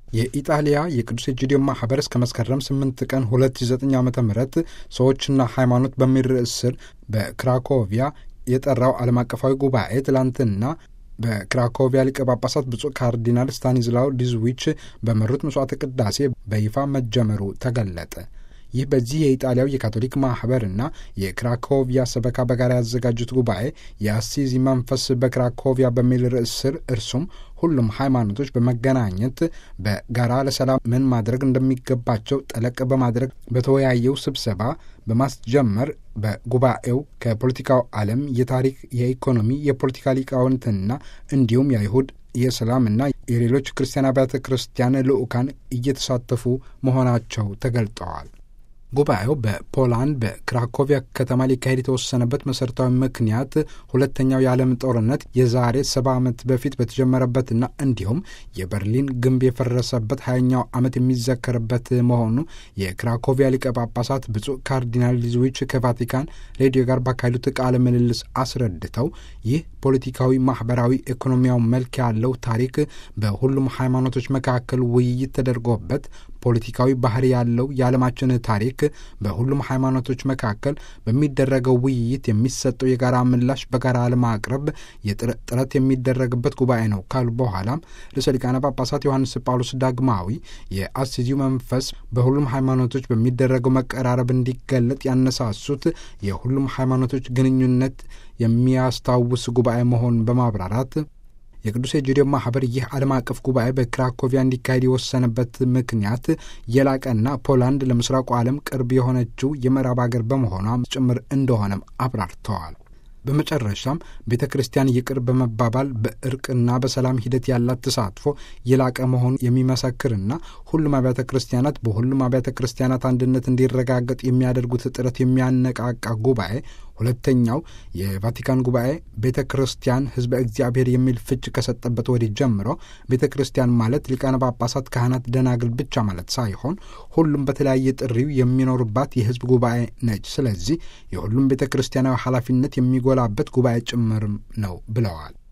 የኢጣሊያ የቅዱስ ኤጂዲዮ ማህበር እስከ መስከረም 8 ቀን 2009 ዓ.ም ሰዎችና ሃይማኖት በሚል ርዕስ ስር በክራኮቪያ የጠራው ዓለም አቀፋዊ ጉባኤ ትላንትና በክራኮቪያ ሊቀ ጳጳሳት ብፁዕ ካርዲናል ስታኒዝላው ዲዝዊች በመሩት መስዋዕተ ቅዳሴ በይፋ መጀመሩ ተገለጠ። ይህ በዚህ የኢጣሊያው የካቶሊክ ማህበርና የክራኮቪያ ሰበካ በጋራ ያዘጋጁት ጉባኤ የአሲዚ መንፈስ በክራኮቪያ በሚል ርዕስ ስር እርሱም ሁሉም ሃይማኖቶች በመገናኘት በጋራ ለሰላም ምን ማድረግ እንደሚገባቸው ጠለቅ በማድረግ በተወያየው ስብሰባ በማስጀመር በጉባኤው ከፖለቲካው ዓለም የታሪክ፣ የኢኮኖሚ፣ የፖለቲካ ሊቃውንትና እንዲሁም የአይሁድ የእስላምና የሌሎች ክርስቲያን አብያተ ክርስቲያን ልዑካን እየተሳተፉ መሆናቸው ተገልጠዋል። ጉባኤው በፖላንድ በክራኮቪያ ከተማ ሊካሄድ የተወሰነበት መሠረታዊ ምክንያት ሁለተኛው የዓለም ጦርነት የዛሬ 70 ዓመት በፊት በተጀመረበትና እንዲሁም የበርሊን ግንብ የፈረሰበት 20ኛው ዓመት የሚዘከርበት መሆኑ የክራኮቪያ ሊቀ ጳጳሳት ብፁዕ ካርዲናል ዲዝዊች ከቫቲካን ሬዲዮ ጋር ባካሄዱት ቃለ ምልልስ አስረድተው ይህ ፖለቲካዊ፣ ማህበራዊ፣ ኢኮኖሚያዊ መልክ ያለው ታሪክ በሁሉም ሃይማኖቶች መካከል ውይይት ተደርጎበት ፖለቲካዊ ባህሪ ያለው የዓለማችን ታሪክ በሁሉም ሃይማኖቶች መካከል በሚደረገው ውይይት የሚሰጠው የጋራ ምላሽ በጋራ ለማቅረብ ጥረት የሚደረግበት ጉባኤ ነው ካሉ በኋላም ርዕሰ ሊቃነ ጳጳሳት ዮሐንስ ጳውሎስ ዳግማዊ የአሲዚው መንፈስ በሁሉም ሃይማኖቶች በሚደረገው መቀራረብ እንዲገለጥ ያነሳሱት የሁሉም ሃይማኖቶች ግንኙነት የሚያስታውስ ጉባኤ መሆኑን በማብራራት የቅዱስ ኤጂዲዮ ማህበር ይህ ዓለም አቀፍ ጉባኤ በክራኮቪያ እንዲካሄድ የወሰነበት ምክንያት የላቀና ፖላንድ ለምስራቁ ዓለም ቅርብ የሆነችው የምዕራብ አገር በመሆኗም ጭምር እንደሆነም አብራርተዋል። በመጨረሻም ቤተ ክርስቲያን ይቅር በመባባል በእርቅና በሰላም ሂደት ያላት ተሳትፎ የላቀ መሆኑን የሚመሰክርና ሁሉም አብያተ ክርስቲያናት በሁሉም አብያተ ክርስቲያናት አንድነት እንዲረጋገጥ የሚያደርጉት ጥረት የሚያነቃቃ ጉባኤ ሁለተኛው የቫቲካን ጉባኤ ቤተ ክርስቲያን ሕዝበ እግዚአብሔር የሚል ፍች ከሰጠበት ወዲህ ጀምሮ ቤተ ክርስቲያን ማለት ሊቃነ ጳጳሳት፣ ካህናት፣ ደናግል ብቻ ማለት ሳይሆን ሁሉም በተለያየ ጥሪው የሚኖሩባት የሕዝብ ጉባኤ ነች። ስለዚህ የሁሉም ቤተ ክርስቲያናዊ ኃላፊነት የሚጎላበት ጉባኤ ጭምርም ነው ብለዋል።